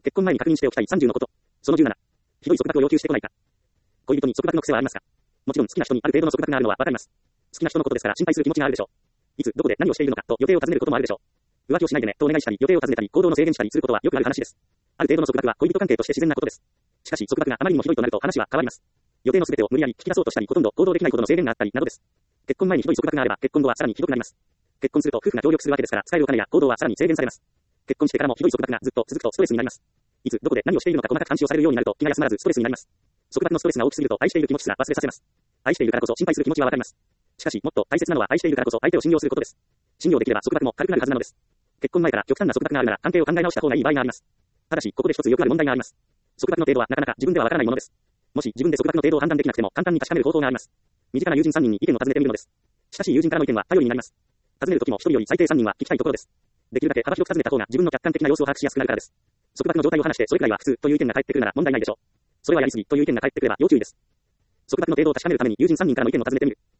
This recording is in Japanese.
結婚前に確認しておきたい30のこと。その17。ひどい束縛を要求してこないか。恋人に束縛の癖はありますか？もちろん好きな人にある程度の束縛があるのはわかります。好きな人のことですから心配する気持ちがあるでしょう。いつ、どこで何をしているのかと予定を尋ねることもあるでしょう。浮気をしないでねとお願いしたり、予定を尋ねたり、行動の制限したりすることはよくある話です。ある程度の束縛は恋人関係として自然なことです。しかし束縛があまりにもひどいとなると話は変わります。予定の全てを無理やり聞き出そうとしたり、ほとんど行動できないほどの制限があったりなどです。結婚前にひどい束縛があれば、結婚後はさらにひどくなります。結婚すると夫婦が協力するわけですから、使えるお金や行動はさらに制限されます。結婚してからもひどい束縛がずっと続くとストレスになります。いつ、どこで何をしているのか細かく監視をされるようになると気が休まらずストレスになります。束縛のストレスが大きすぎると愛している気持ちすら忘れさせます。愛しているからこそ心配する気持ちはわかります。しかし、もっと大切なのは愛しているからこそ相手を信用することです。信用できれば束縛も軽くなるはずなのです。結婚前から極端な束縛があるなら関係を考え直した方がいい場合があります。ただし、ここで一つよくある問題があります。束縛の程度はなかなか自分ではわからないものです。もし自分で束縛の程度を判断できなくても簡単に確かめる方法があります。身近な友人3人に意見を尋ねてみるのです。親しい友人からの意見は頼りになります。尋ねるときも1人より最低3人は聞きたいところです。できるだけ幅広く尋ねた方が自分の客観的な様子を把握しやすくなるからです。束縛の状態を話してそれくらいは普通という意見が返ってくるなら問題ないでしょう。それはやりすぎという意見が返ってくれば要注意です。束縛の程度を確かめるために友人3人からの意見を尋ねてみる。